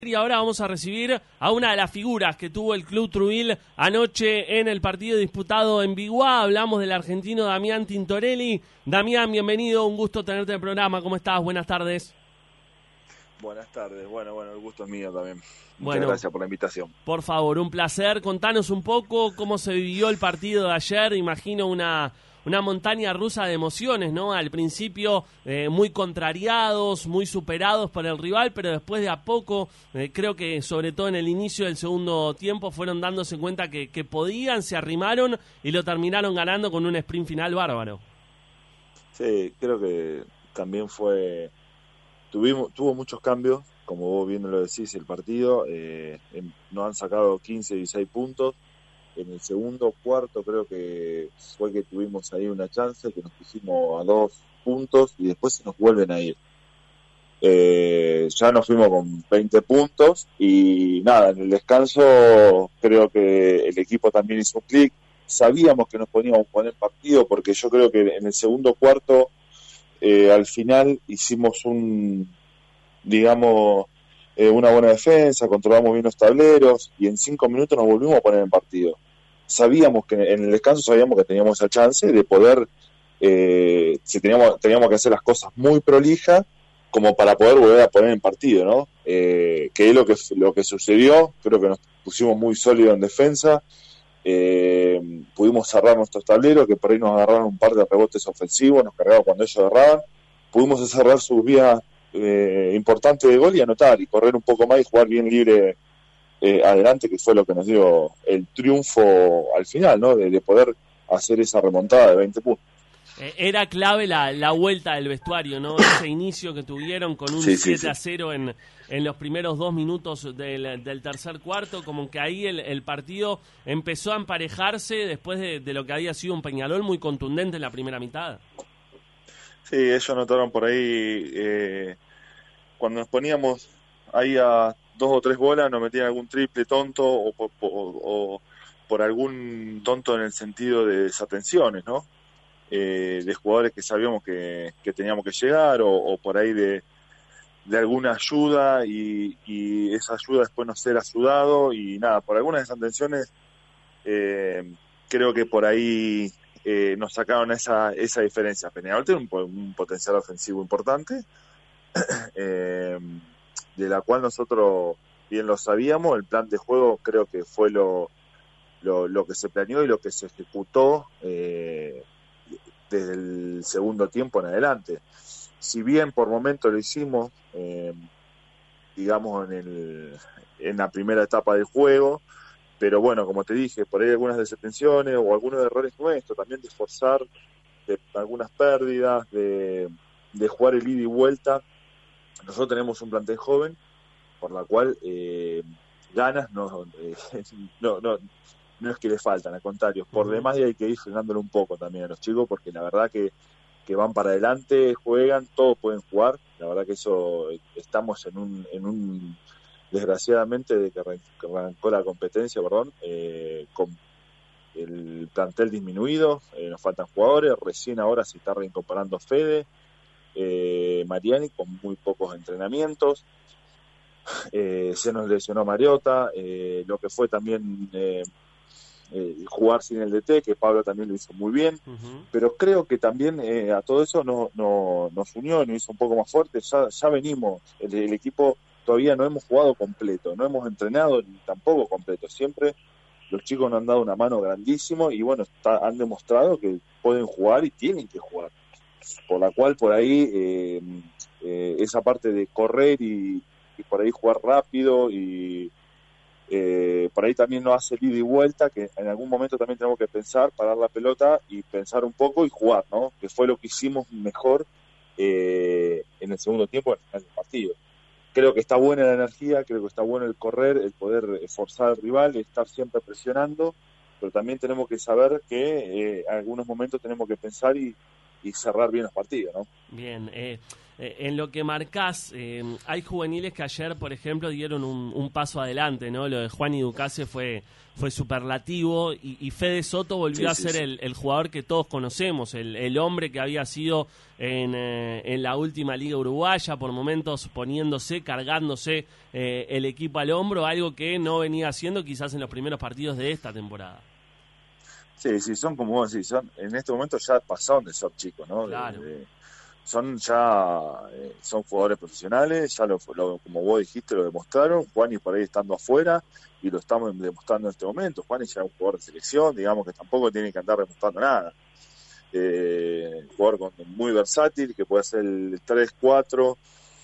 Y ahora vamos a recibir a una de las figuras que tuvo el Club Trujillo anoche en el partido disputado en Biguá. Hablamos del argentino Damián Tintorelli. Damián, bienvenido, un gusto tenerte en el programa. ¿Cómo estás? Buenas tardes. Buenas tardes. Bueno, el gusto es mío también. Muchas gracias por la invitación. Por favor, un placer. Contanos un poco cómo se vivió el partido de ayer. Imagino una montaña rusa de emociones, ¿no? Al principio muy contrariados, muy superados por el rival, pero después de a poco, creo que sobre todo en el inicio del segundo tiempo, fueron dándose cuenta que podían, se arrimaron y lo terminaron ganando con un sprint final bárbaro. Sí, creo que también tuvo muchos cambios, como vos bien lo decís, el partido. Nos han sacado 15, 16 puntos. En el segundo cuarto creo que fue que tuvimos ahí una chance, que nos pusimos a 2 puntos y después se nos vuelven a ir. Ya nos fuimos con 20 puntos y nada, en el descanso creo que el equipo también hizo un clic. Sabíamos que nos podíamos poner partido porque yo creo que en el segundo cuarto al final hicimos una buena defensa, controlamos bien los tableros y en 5 minutos nos volvimos a poner en partido. Sabíamos que en el descanso que teníamos esa chance de poder, teníamos que hacer las cosas muy prolijas como para poder volver a poner en partido, ¿no? Que es lo que sucedió. Creo que nos pusimos muy sólidos en defensa. Pudimos cerrar nuestros tableros, que por ahí nos agarraron un par de rebotes ofensivos, nos cargaban cuando ellos agarraban. Pudimos cerrar sus vías importantes de gol y anotar y correr un poco más y jugar bien libre adelante, que fue lo que nos dio el triunfo al final, ¿no? De poder hacer esa remontada de 20 puntos. Era clave la vuelta del vestuario, ¿no? Ese inicio que tuvieron con un 7-0 en los primeros 2 minutos del tercer cuarto, como que ahí el partido empezó a emparejarse después de lo que había sido un Peñarol muy contundente en la primera mitad. Sí, ellos notaron por ahí, cuando nos poníamos ahí a 2 o 3 bolas, nos metían algún triple tonto o por algún tonto en el sentido de desatenciones, ¿no? De jugadores que sabíamos que teníamos que llegar o por ahí de alguna ayuda y esa ayuda después no ser ayudado y nada, por algunas desatenciones creo que por ahí nos sacaron esa diferencia. Peñarol tiene un potencial ofensivo importante de la cual nosotros bien lo sabíamos. El plan de juego creo que fue lo que se planeó y lo que se ejecutó desde el segundo tiempo en adelante. Si bien por momentos lo hicimos, digamos, en la primera etapa del juego, pero bueno, como te dije, por ahí algunas desatenciones o algunos errores nuestros, también de esforzar, de algunas pérdidas, de jugar el ida y vuelta. Nosotros tenemos un plantel joven, por la cual ganas no es que le faltan, al contrario, por demás hay que ir frenándolo un poco también a los chicos, porque la verdad que van para adelante, juegan, todos pueden jugar. La verdad que eso, estamos en un desgraciadamente, de que arrancó la competencia, con el plantel disminuido, nos faltan jugadores, recién ahora se está reincorporando Fede, Mariani, con muy pocos entrenamientos. Se nos lesionó Mariota, lo que fue también jugar sin el DT, que Pablo también lo hizo muy bien, pero creo que también a todo eso nos unió, nos hizo un poco más fuertes. Ya venimos, el equipo todavía no hemos jugado completo, no hemos entrenado ni tampoco completo. Siempre los chicos nos han dado una mano grandísimo y bueno, han demostrado que pueden jugar y tienen que jugar, por la cual por ahí esa parte de correr y por ahí jugar rápido y por ahí también nos hace ida y vuelta, que en algún momento también tenemos que pensar, parar la pelota y pensar un poco y jugar, ¿no? Que fue lo que hicimos mejor en el segundo tiempo en el partido. Creo que está buena la energía, creo que está bueno el correr, el poder forzar al rival, estar siempre presionando, pero también tenemos que saber que en algunos momentos tenemos que pensar y cerrar bien los partidos, ¿no? Bien, en lo que marcás, hay juveniles que ayer, por ejemplo, dieron un paso adelante, ¿no? Lo de Juan y Ducase fue superlativo y Fede Soto volvió a ser el jugador que todos conocemos, el hombre que había sido en la última liga uruguaya, por momentos poniéndose, cargándose el equipo al hombro, algo que no venía haciendo quizás en los primeros partidos de esta temporada. Sí, son como vos decís, en este momento ya pasaron de ser chicos, ¿no? Claro. Son jugadores profesionales, ya como vos dijiste, lo demostraron. Juani por ahí estando afuera y lo estamos demostrando en este momento. Juani ya es un jugador de selección, digamos que tampoco tiene que andar demostrando nada. Jugador muy versátil, que puede hacer el 3-4.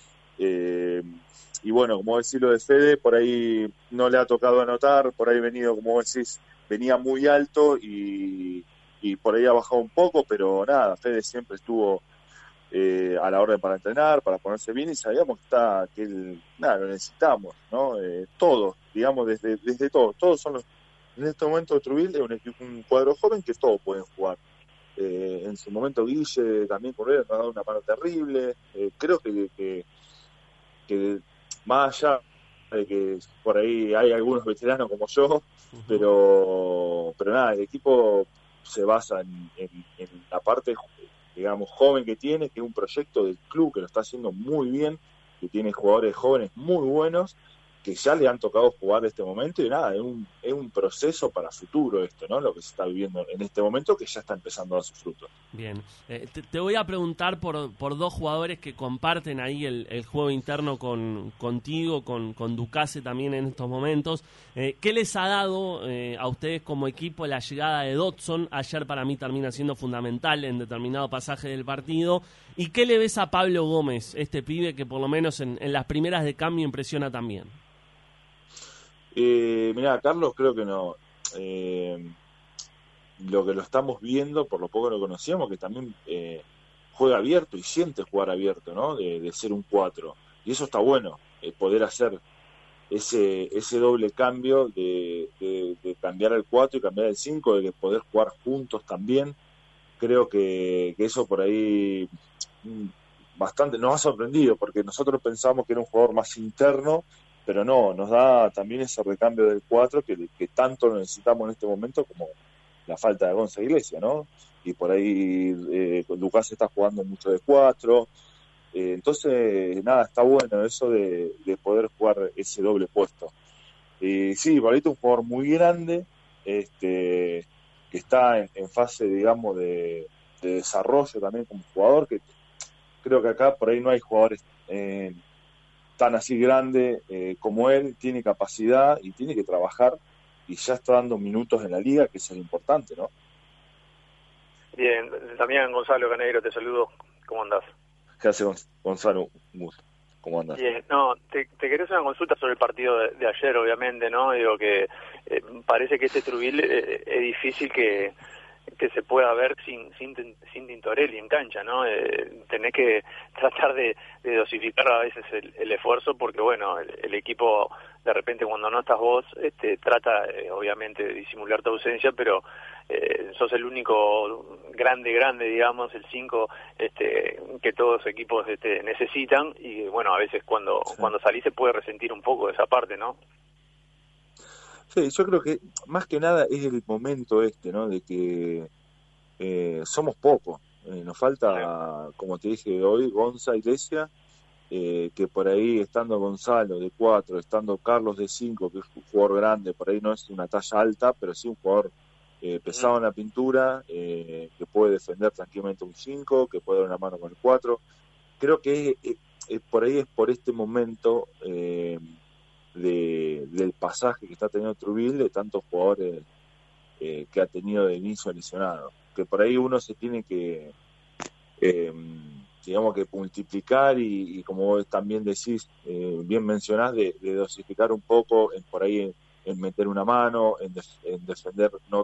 Y bueno, como decís lo de Fede, por ahí no le ha tocado anotar, por ahí venido, como vos decís, venía muy alto y por ahí ha bajado un poco, pero nada, Fede siempre estuvo a la orden para entrenar, para ponerse bien, y sabíamos que él, nada, lo necesitamos, ¿no? Todos, digamos, desde todos son en este momento Truville es un cuadro joven que todos pueden jugar. En su momento Guille también por él nos ha dado una mano terrible. Creo que más allá de que por ahí hay algunos veteranos como yo, pero nada, el equipo se basa en la parte, digamos, joven que tiene, que es un proyecto del club que lo está haciendo muy bien, que tiene jugadores jóvenes muy buenos, que ya le han tocado jugar en este momento, y nada, es un proceso para futuro esto, ¿no? Lo que se está viviendo en este momento, que ya está empezando a dar sus frutos. Bien, te voy a preguntar por dos jugadores que comparten ahí el juego interno contigo, con Ducase también en estos momentos. ¿Qué les ha dado a ustedes como equipo la llegada de Dodson? Ayer para mí termina siendo fundamental en determinado pasaje del partido. ¿Y qué le ves a Pablo Gómez, este pibe que por lo menos en las primeras de cambio impresiona también? Mirá, Carlos creo que no. Lo que lo estamos viendo, por lo poco que lo conocíamos, que también juega abierto y siente jugar abierto, ¿no? De ser un 4. Y eso está bueno, poder hacer ese doble cambio de cambiar al 4 y cambiar al 5, de poder jugar juntos también. Creo que eso por ahí bastante nos ha sorprendido, porque nosotros pensamos que era un jugador más interno, pero no, nos da también ese recambio del 4 que tanto lo necesitamos en este momento, como la falta de Gonza Iglesia, ¿no? Y por ahí Lucas está jugando mucho de 4, entonces nada, está bueno eso de poder jugar ese doble puesto. Sí, Pablito es un jugador muy grande, que está en fase, digamos, de desarrollo también como jugador, que creo que acá por ahí no hay jugadores tan así grande como él, tiene capacidad y tiene que trabajar, y ya está dando minutos en la liga, que eso es importante, ¿no? Bien, también Gonzalo Caneiro, te saludo. ¿Cómo andás? ¿Qué hace Gonzalo? Un gusto. ¿Cómo andás? Bien, no, te quería hacer una consulta sobre el partido de ayer, obviamente, ¿no? Digo que parece que este Truville es difícil que se pueda ver sin Tintorelli en cancha, ¿no? Tenés que tratar de dosificar a veces el esfuerzo, porque bueno, el equipo de repente cuando no estás vos trata obviamente de disimular tu ausencia, pero sos el único grande, digamos, el 5 que todos los equipos necesitan, y bueno, a veces cuando salís se puede resentir un poco de esa parte, ¿no? Sí, yo creo que más que nada es el momento ¿no? De que somos pocos. Nos falta, como te dije hoy, Gonza Iglesia, que por ahí estando Gonzalo de 4, estando Carlos de 5, que es un jugador grande, por ahí no es una talla alta, pero sí un jugador pesado en la pintura, que puede defender tranquilamente un 5, que puede dar una mano con el 4. Creo que por ahí es por este momento del pasaje que está teniendo Truville, de tantos jugadores que ha tenido de inicio lesionado, que por ahí uno se tiene que digamos que multiplicar y como vos también decís, bien mencionás, de dosificar un poco por ahí en meter una mano, en defender no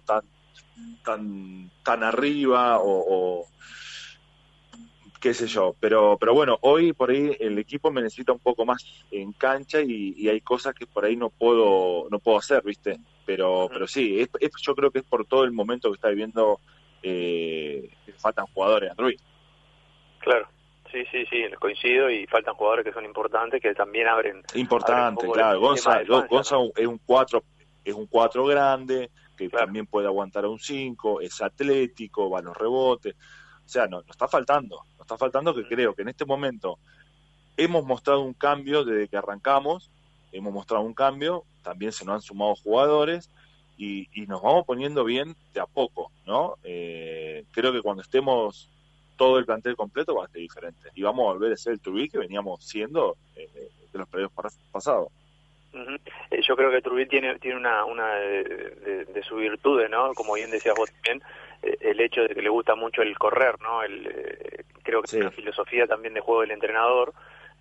tan arriba o qué sé yo, pero bueno, hoy por ahí el equipo me necesita un poco más en cancha y hay cosas que por ahí no puedo hacer, ¿viste? Pero sí, yo creo que es por todo el momento que está viviendo, que faltan jugadores Android. Claro, sí, coincido, y faltan jugadores que son importantes, que también abren Importante, un claro. Gonza ¿no? es un 4 grande, que Claro. también puede aguantar a un 5, es atlético, va a los rebotes. O sea, nos está faltando que creo que en este momento hemos mostrado un cambio desde que arrancamos, también se nos han sumado jugadores y nos vamos poniendo bien de a poco, ¿no? Creo que cuando estemos todo el plantel completo va a ser diferente y vamos a volver a ser el Trubí que veníamos siendo de los periodos pasados. Uh-huh. Yo creo que Trubí tiene una de sus virtudes, ¿no? Como bien decías vos también, el hecho de que le gusta mucho el correr, ¿no? Creo que es una filosofía también de juego del entrenador,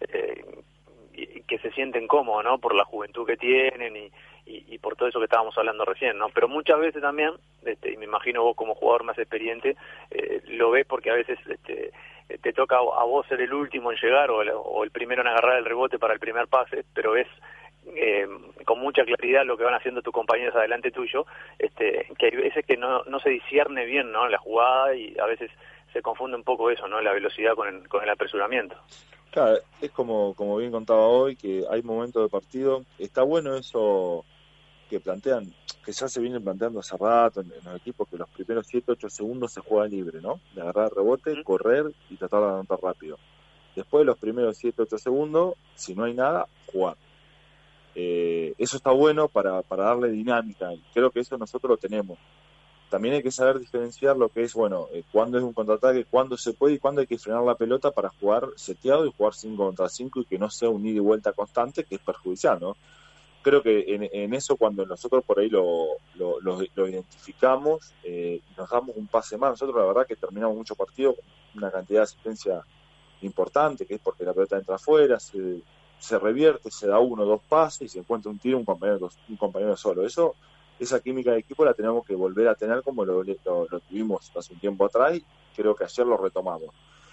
y que se sienten cómodos, ¿no? Por la juventud que tienen y por todo eso que estábamos hablando recién, ¿no? Pero muchas veces también, y me imagino vos como jugador más experiente, lo ves porque a veces te toca a vos ser el último en llegar o el primero en agarrar el rebote para el primer pase, pero ves con mucha claridad lo que van haciendo tus compañeros adelante tuyo, que hay veces que no se discierne bien, ¿no? La jugada, y a veces se confunde un poco eso, ¿no? La velocidad con el apresuramiento. Claro, es como bien contaba hoy, que hay momentos de partido, está bueno eso que plantean, que ya se viene planteando hace rato en los equipos, que los primeros 7-8 segundos se juega libre, ¿no? De agarrar el rebote, correr y tratar de anotar rápido. Después de los primeros 7-8 segundos, si no hay nada, jugar. Eso está bueno para darle dinámica, y creo que eso nosotros lo tenemos. También hay que saber diferenciar lo que es, cuándo es un contraataque, cuándo se puede y cuándo hay que frenar la pelota para jugar seteado y jugar 5 contra 5 y que no sea un ida y vuelta constante, que es perjudicial, ¿no? Creo que en eso, cuando nosotros por ahí lo identificamos, nos damos un pase más. Nosotros la verdad que terminamos muchos partidos con una cantidad de asistencia importante, que es porque la pelota entra afuera, se revierte, se da 1 o 2 pases y se encuentra un tiro, un compañero solo. Esa química de equipo la tenemos que volver a tener como lo tuvimos hace un tiempo atrás, y creo que ayer lo retomamos.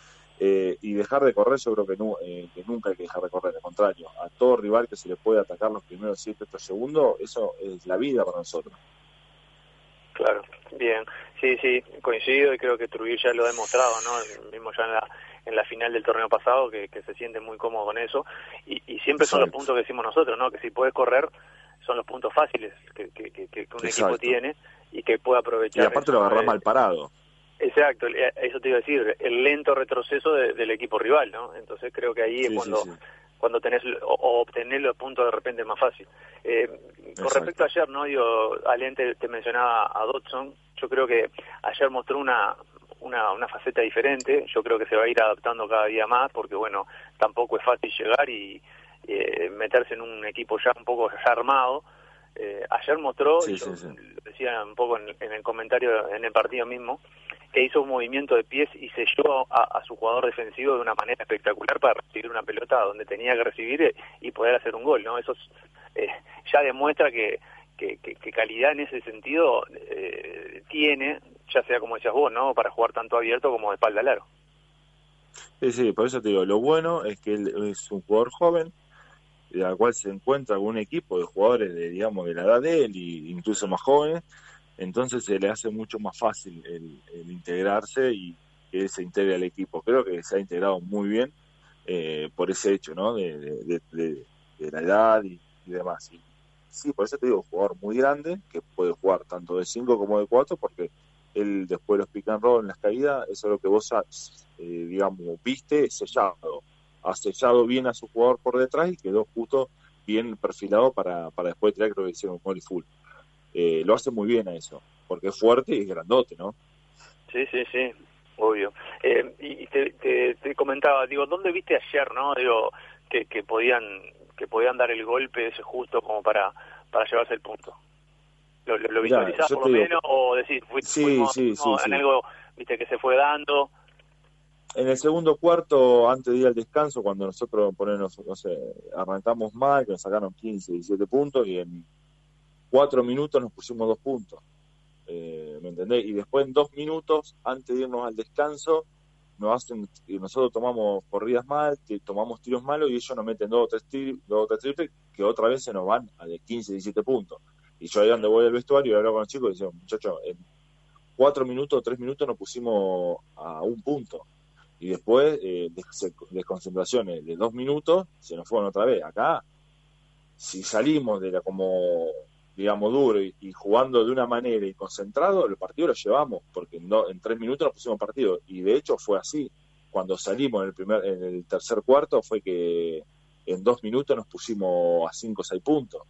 Y dejar de correr, yo creo que nunca hay que dejar de correr, al contrario, a todo rival que se le puede atacar los primeros 7-8 segundos, eso es la vida para nosotros. Claro, bien, sí, coincido, y creo que Trujillo ya lo ha demostrado, ¿no? Mismo ya en la final del torneo pasado, que se siente muy cómodo con eso, y siempre son los puntos que decimos nosotros, ¿no? Que si puedes correr, son los puntos fáciles que un equipo tiene y que puede aprovechar. Y aparte lo agarrás mal parado. Exacto, eso te iba a decir, el lento retroceso del equipo rival, ¿no? Entonces creo que ahí es cuando tenés o obtener los puntos de repente es más fácil. Con respecto a ayer, ¿no? Alén te mencionaba a Dodson. Yo creo que ayer mostró una faceta diferente. Yo creo que se va a ir adaptando cada día más, porque bueno, tampoco es fácil llegar y meterse en un equipo ya un poco ya armado. Ayer mostró, lo decía un poco en el comentario en el partido mismo, que hizo un movimiento de pies y selló a su jugador defensivo de una manera espectacular para recibir una pelota donde tenía que recibir y poder hacer un gol, ¿no? Eso ya demuestra que calidad en ese sentido tiene, ya sea como decías vos, ¿no? Para jugar tanto abierto como de espalda al aro. Sí, por eso te digo, lo bueno es que él es un jugador joven, de la cual se encuentra un equipo de jugadores de la edad de él, y incluso más jóvenes. Entonces se le hace mucho más fácil el integrarse y que él se integre al equipo. Creo que se ha integrado muy bien por ese hecho, ¿no? De la edad y demás. Y sí, por eso te digo, jugador muy grande, que puede jugar tanto de 5 como de 4, porque él después de los pick and roll en las caídas, eso es lo que vos, viste sellado. Ha sellado bien a su jugador por detrás y quedó justo bien perfilado para después tirar, creo que hicieron un molly full. Lo hace muy bien a eso, porque es fuerte y es grandote, ¿no? Sí, obvio. Y te comentaba, ¿dónde viste ayer, no? Que podían dar el golpe ese justo como para llevarse el punto. ¿Lo visualizás por lo menos? ¿O decís, fuimos en algo, viste, que se fue dando? En el segundo cuarto, antes de ir al descanso, cuando nosotros arrancamos mal, que nos sacaron 15, 17 puntos, y en 4 minutos nos pusimos 2 puntos, ¿me entendés? Y después en 2 minutos, antes de irnos al descanso, nosotros tomamos corridas mal, tomamos tiros malos, y ellos nos meten 2 o 3 triples, que otra vez se nos van a de 15, 17 puntos. Y yo ahí donde voy al vestuario y hablo con los chicos y digo, muchachos, en 4 minutos, 3 minutos nos pusimos a 1 punto. y después desconcentraciones de 2 minutos, se nos fueron otra vez. Acá, si salimos de la como, digamos, duro y jugando de una manera y concentrado, el partido lo llevamos, porque en 3 minutos nos pusimos partido, y de hecho fue así. Cuando salimos en el tercer cuarto fue que en 2 minutos nos pusimos a 5 o 6 puntos.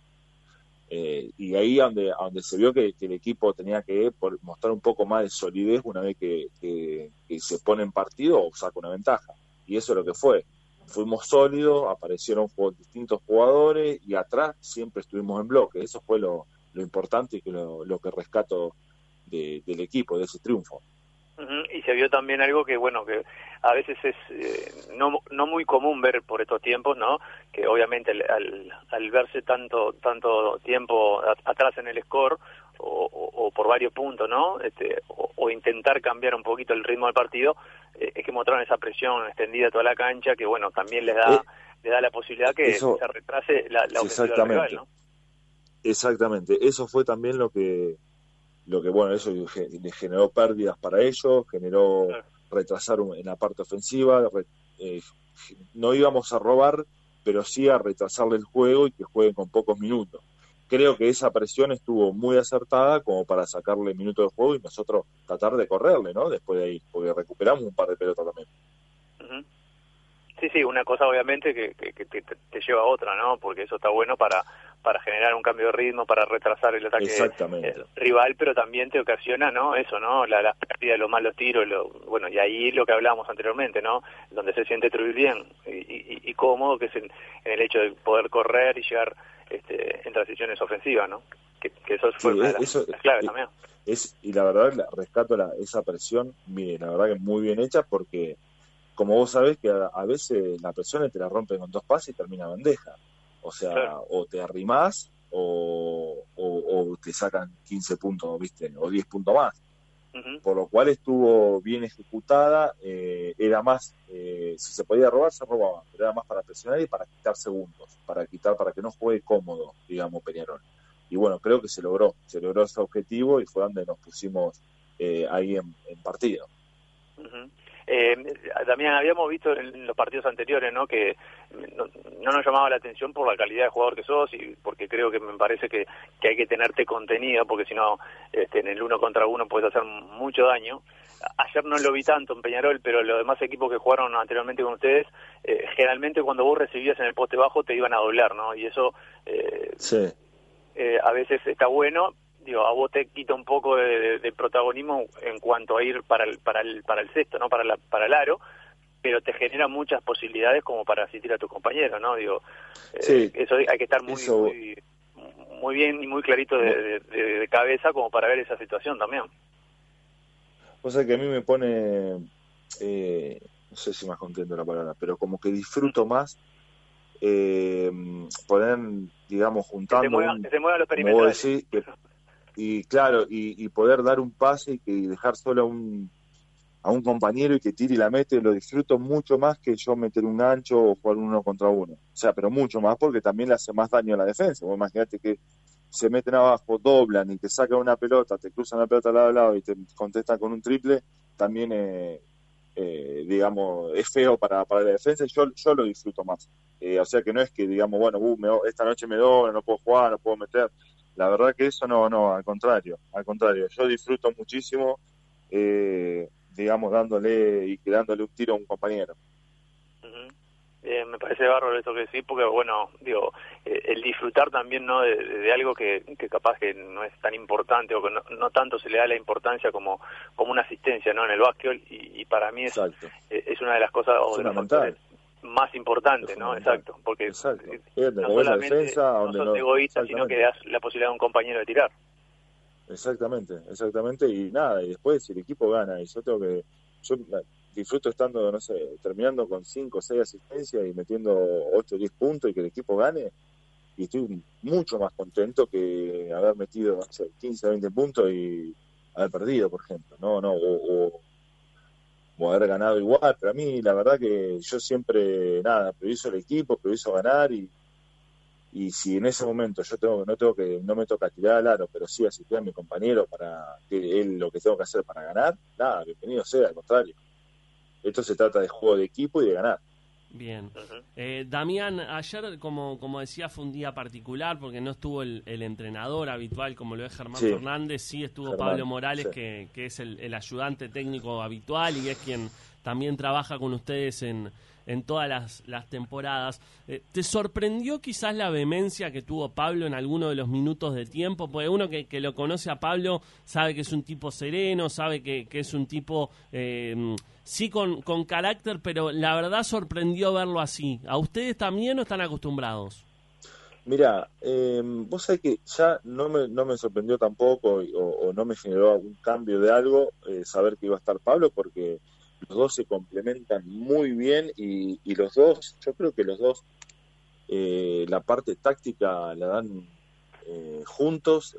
Y ahí donde se vio que el equipo tenía que mostrar un poco más de solidez una vez que se pone en partido o saca una ventaja. Y eso es lo que fue. Fuimos sólidos, aparecieron distintos jugadores y atrás siempre estuvimos en bloque. Eso fue lo importante y lo que rescato del equipo, de ese triunfo. Y se vio también algo que, bueno, que a veces es no muy común ver por estos tiempos, ¿no? Que obviamente al verse tanto tiempo atrás en el score o por varios puntos, ¿no? O intentar cambiar un poquito el ritmo del partido, es que mostraron esa presión extendida a toda la cancha que, bueno, también les da la posibilidad que se retrase la ofensiva del rival, ¿no? Exactamente, eso fue también lo que bueno, eso le generó pérdidas para ellos, generó retrasar en la parte ofensiva, no íbamos a robar, pero sí a retrasarle el juego y que jueguen con pocos minutos. Creo que esa presión estuvo muy acertada como para sacarle minutos de juego y nosotros tratar de correrle, ¿no? Después de ahí, porque recuperamos un par de pelotas también. Uh-huh. Sí, una cosa obviamente que te lleva a otra, ¿no? Porque eso está bueno para generar un cambio de ritmo, para retrasar el ataque rival, pero también te ocasiona, ¿no? Eso, ¿no? La pérdida de los malos tiros, bueno, y ahí lo que hablábamos anteriormente, ¿no? Donde se siente Trujillo bien y cómodo, que es en el hecho de poder correr y llegar en transiciones ofensivas, ¿no? Que eso fue una de las claves también. Y la verdad, rescato esa presión, mire, la verdad que es muy bien hecha porque, como vos sabés, que a veces la presión te la rompen con 2 pases y termina bandeja. O sea, claro, o te arrimás o te sacan 15 puntos, ¿viste? O 10 puntos más. Uh-huh. Por lo cual estuvo bien ejecutada. Era más, si se podía robar, se robaba. Pero era más para presionar y para quitar segundos. Para que no juegue cómodo, digamos, Peñarol. Y bueno, creo que se logró ese objetivo y fue donde nos pusimos ahí en partido. Uh-huh. También habíamos visto en los partidos anteriores, ¿no? Que no nos llamaba la atención por la calidad de jugador que sos y porque creo que me parece que hay que tenerte contenido, porque si no, en el 1 contra 1 puedes hacer mucho daño. Ayer no lo vi tanto en Peñarol, pero los demás equipos que jugaron anteriormente con ustedes, generalmente cuando vos recibías en el poste bajo te iban a doblar, ¿no? Y eso sí. A veces está bueno. Digo, a vos te quita un poco de protagonismo en cuanto a ir para el cesto, ¿no? Para el aro, pero te genera muchas posibilidades como para asistir a tus compañeros, ¿no? Digo, sí, eso hay que estar muy bien y muy clarito de cabeza como para ver esa situación también. O sea que a mí me pone, no sé si más contento la palabra, pero como que disfruto más poder, digamos, juntando... Que se muevan los perimetrales. Y claro, y poder dar un pase y dejar solo a un compañero y que tire y la mete, lo disfruto mucho más que yo meter un gancho o jugar 1 contra 1. O sea, pero mucho más porque también le hace más daño a la defensa. Vos imaginate que se meten abajo, doblan y te sacan una pelota, te cruzan la pelota lado a lado y te contestan con un triple, también digamos, es feo para la defensa y yo lo disfruto más. O sea que no es que digamos, bueno, esta noche me dobla, no puedo jugar, no puedo meter. La verdad que eso no, al contrario, yo disfruto muchísimo, digamos, dándole un tiro a un compañero. Uh-huh. Me parece bárbaro eso que decís, porque bueno, digo, el disfrutar también, ¿no? de algo que capaz que no es tan importante o que no tanto se le da la importancia como una asistencia, ¿no? En el básquetbol y para mí es una de las cosas o de los factores más importante, ¿no? Exacto, porque no solamente defensa, no sos egoísta, sino que das la posibilidad a un compañero de tirar. Exactamente, y nada, y después si el equipo gana, y yo disfruto estando, no sé, terminando con 5 o 6 asistencias y metiendo 8 o 10 puntos y que el equipo gane, y estoy mucho más contento que haber metido, no sé, 15 o 20 puntos y haber perdido, por ejemplo, o haber ganado igual, pero a mí la verdad que yo siempre, priorizo el equipo, priorizo ganar y si en ese momento no me toca tirar al aro, pero sí asistir a mi compañero para que él lo que tengo que hacer para ganar, bienvenido sea, al contrario. Esto se trata de juego de equipo y de ganar. Bien. Damián, ayer, como decía, fue un día particular porque no estuvo el entrenador habitual como lo es Germán Fernández, sí estuvo Pablo Morales, que es el ayudante técnico habitual y es quien también trabaja con ustedes en todas las temporadas. ¿Te sorprendió quizás la vehemencia que tuvo Pablo en alguno de los minutos de tiempo? Porque uno que lo conoce a Pablo sabe que es un tipo sereno, sabe que es un tipo... sí, con carácter, pero la verdad sorprendió verlo así. ¿A ustedes también no están acostumbrados? Mira, vos sabés que ya no me sorprendió tampoco o no me generó algún cambio de algo saber que iba a estar Pablo, porque los dos se complementan muy bien y los dos, yo creo que los dos la parte táctica la dan juntos.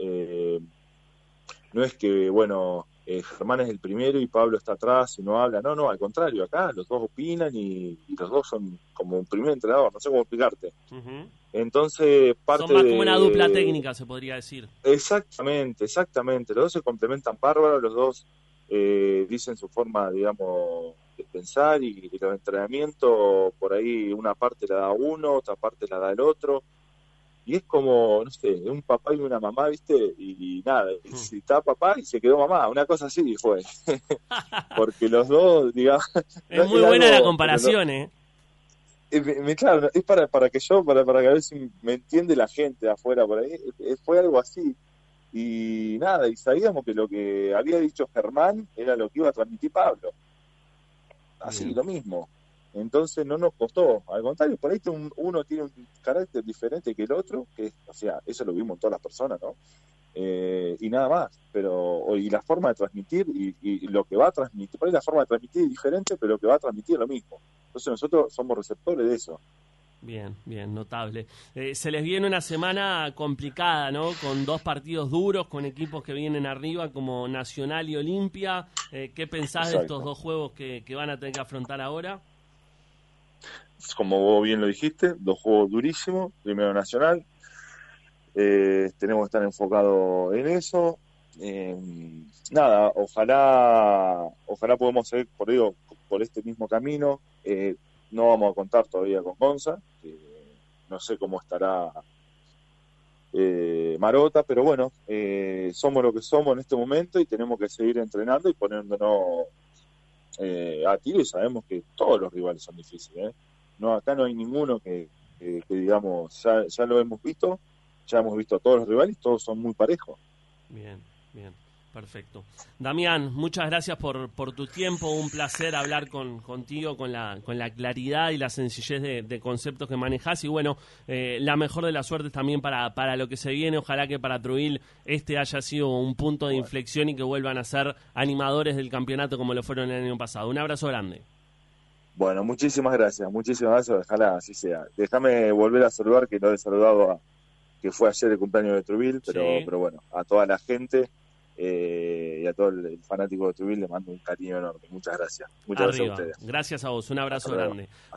No es que, bueno, Germán es el primero y Pablo está atrás y no habla. No, al contrario, acá los dos opinan y los dos son como un primer entrenador, no sé cómo explicarte. Uh-huh. Entonces, son más como una dupla técnica, se podría decir. Exactamente. Los dos se complementan bárbaro, los dos dicen su forma, digamos, de pensar y los entrenamientos, por ahí una parte la da uno, otra parte la da el otro. Y es como, no sé, un papá y una mamá, ¿viste? Y nada, si está papá y se quedó mamá, una cosa así fue. Porque los dos, digamos... Es muy buena la comparación, Claro, es para que a ver si me entiende la gente de afuera por ahí. Fue algo así. Y nada, y sabíamos que lo que había dicho Germán era lo que iba a transmitir Pablo. Así, bien. Lo mismo. Entonces no nos costó, al contrario, por ahí uno tiene un carácter diferente que el otro, o sea, eso lo vimos en todas las personas, ¿no? Y nada más, y la forma de transmitir y lo que va a transmitir, por ahí la forma de transmitir es diferente, pero lo que va a transmitir es lo mismo. Entonces nosotros somos receptores de eso. Bien, notable. Se les viene una semana complicada, ¿no? Con 2 partidos duros, con equipos que vienen arriba como Nacional y Olimpia. ¿Qué pensás Exacto. de estos 2 juegos que van a tener que afrontar ahora? Como vos bien lo dijiste, 2 juegos durísimos, primero Nacional, tenemos que estar enfocados en eso. Nada, ojalá podamos seguir por este mismo camino. No vamos a contar todavía con Gonza, no sé cómo estará Marota, pero bueno, somos lo que somos en este momento y tenemos que seguir entrenando y poniéndonos a tiro, y sabemos que todos los rivales son difíciles, No, acá no hay ninguno que digamos, ya lo hemos visto, ya hemos visto a todos los rivales, todos son muy parejos. Bien, perfecto. Damián, muchas gracias por tu tiempo, un placer hablar contigo con la claridad y la sencillez de conceptos que manejás y bueno, la mejor de las suertes también para lo que se viene. Ojalá que para Trubil haya sido un punto de inflexión y que vuelvan a ser animadores del campeonato como lo fueron el año pasado. Un abrazo grande. Bueno, muchísimas gracias, ojalá así sea. Déjame volver a saludar, que lo he saludado que fue ayer el cumpleaños de Trubil, pero bueno, a toda la gente y a todo el fanático de Trubil le mando un cariño enorme. Muchas gracias. Muchas gracias a ustedes. Gracias a vos, un abrazo grande.